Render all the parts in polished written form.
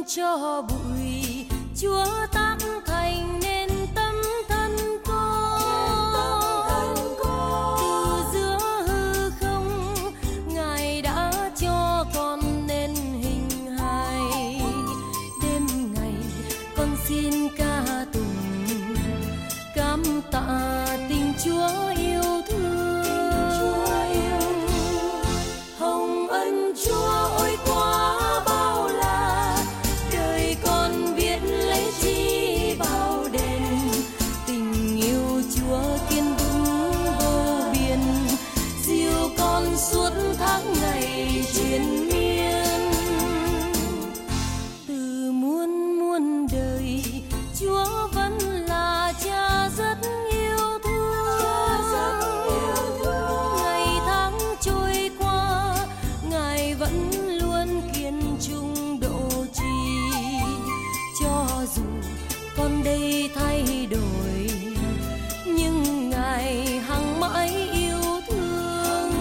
cho bụi, Chúa tác thành nên tấm thân con. Từ giữa hư không, Ngài đã cho con nên hình hài. Đêm ngày con xin ca tụng, cảm tạ tình Chúa yêu thương. Hồng ân Chúa ôi quá bao la, đời con biết lấy chi bảo đền. Tình yêu Chúa kiên vững vô biên, dìu con suốt tháng ngày triền miên. Từ muôn muôn đời, Chúa vẫn là Cha rất yêu thương. Ngày tháng trôi qua, Ngài vẫn luôn kiên trung độ trì. Cho dù con đây thay đổi, nhưng Ngài hằng mãi yêu thương.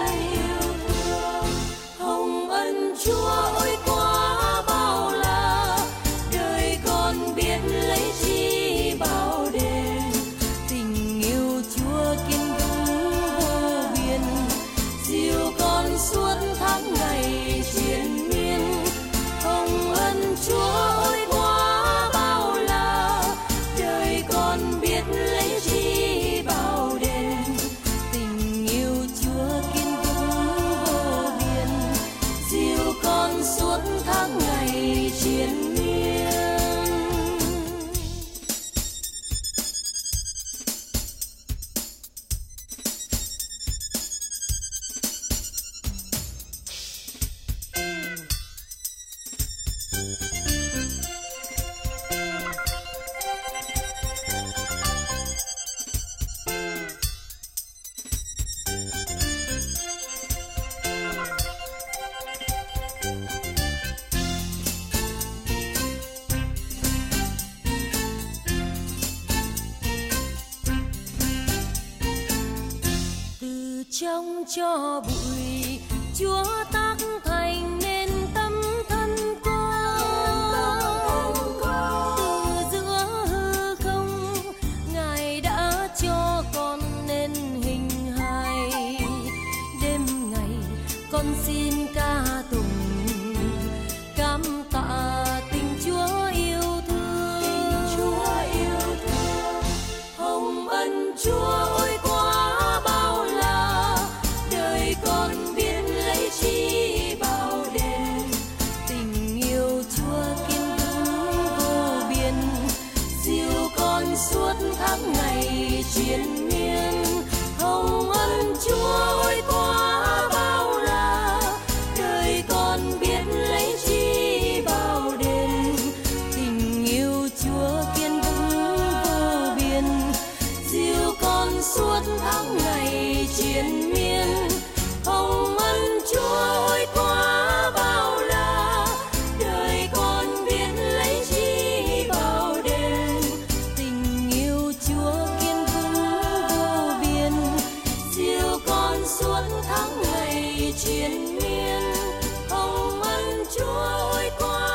Hồng ân Chúa ôi quá bao la, đời con biết lấy chi bảo đền. Tình yêu Chúa kiên vững vô biên, dìu con suốt tháng ngày triền miên. Hồng ân Chúa ôi quá bao la, đời con biết lấy chi bảo đền. Tình yêu Chúa kiên vững vô biên, dìu con suốt tháng ngày triền miên. Từ trong cho bụi, Chúa tác thành nên tấm thân con. Từ giữa hư không, Ngài đã cho con nên hình hài. Đêm ngày con xin ca tụng, cảm tạ tình Chúa yêu thương. Hồng ân Chúa ôi quá bao la, đời con biết lấy chi bảo đền. Tình yêu Chúa kiên vững vô biên, dìu con suốt tháng ngày triền miên. Hồng ân Chúa ôi quá bao la, đời con biết lấy chi bảo đền. Tình yêu Chúa kiên vững vô biên, dìu con suốt tháng ngày triền miên. Hồng ân Chúa ôi quá bao la, đời con biết lấy chi bảo đền. Tình yêu Chúa kiên vững vô biên, dìu con suốt tháng ngày triền miên. Hồng ân Chúa ôi quá